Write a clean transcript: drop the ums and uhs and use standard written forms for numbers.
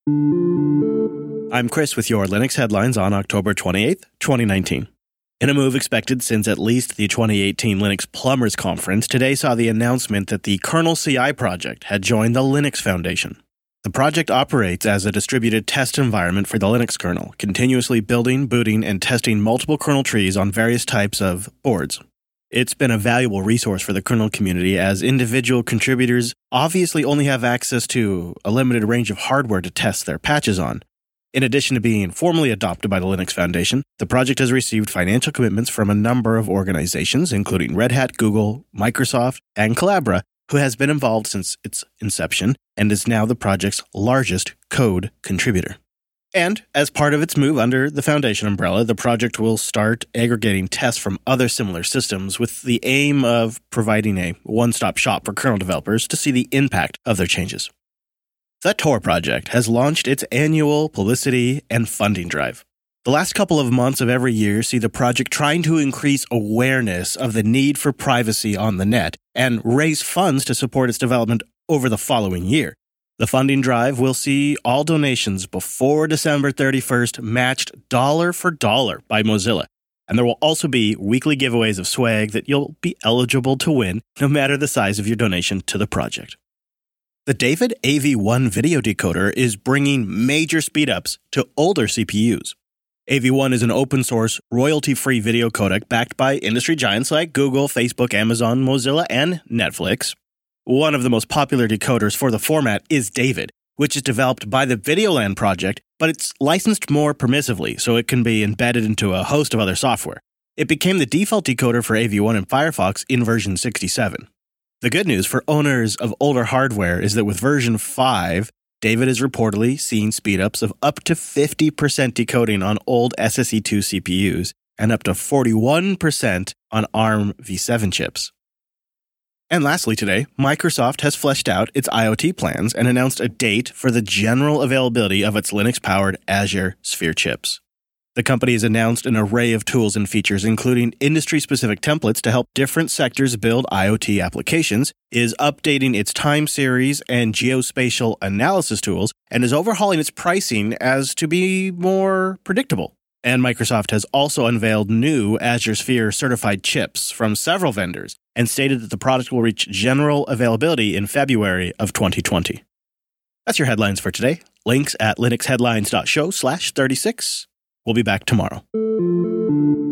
I'm Chris with your Linux headlines on October 28th, 2019. In a move expected since at least the 2018 Linux Plumbers Conference, today saw the announcement that the Kernel CI project had joined the Linux Foundation. The project operates as a distributed test environment for the Linux kernel, continuously building, booting, and testing multiple kernel trees on various types of boards. It's been a valuable resource for the kernel community as individual contributors obviously only have access to a limited range of hardware to test their patches on. In addition to being formally adopted by the Linux Foundation, the project has received financial commitments from a number of organizations, including Red Hat, Google, Microsoft, and Collabora, who has been involved since its inception and is now the project's largest code contributor. And as part of its move under the Foundation umbrella, the project will start aggregating tests from other similar systems with the aim of providing a one-stop shop for kernel developers to see the impact of their changes. The Tor project has launched its annual publicity and funding drive. The last couple of months of every year see the project trying to increase awareness of the need for privacy on the net and raise funds to support its development over the following year. The funding drive will see all donations before December 31st matched dollar for dollar by Mozilla. And there will also be weekly giveaways of swag that you'll be eligible to win no matter the size of your donation to the project. The David AV1 video decoder is bringing major speedups to older CPUs. AV1 is an open-source, royalty-free video codec backed by industry giants like Google, Facebook, Amazon, Mozilla, and Netflix. One of the most popular decoders for the format is David, which is developed by the Videoland project, but it's licensed more permissively, so it can be embedded into a host of other software. It became the default decoder for AV1 in Firefox in version 67. The good news for owners of older hardware is that with version 5, David is reportedly seeing speedups of up to 50% decoding on old SSE2 CPUs and up to 41% on ARM v7 chips. And lastly today, Microsoft has fleshed out its IoT plans and announced a date for the general availability of its Linux-powered Azure Sphere chips. The company has announced an array of tools and features, including industry-specific templates to help different sectors build IoT applications, is updating its time series and geospatial analysis tools, and is overhauling its pricing as to be more predictable. And Microsoft has also unveiled new Azure Sphere certified chips from several vendors and stated that the product will reach general availability in February of 2020. That's your headlines for today. Links at linuxheadlines.show/36. We'll be back tomorrow.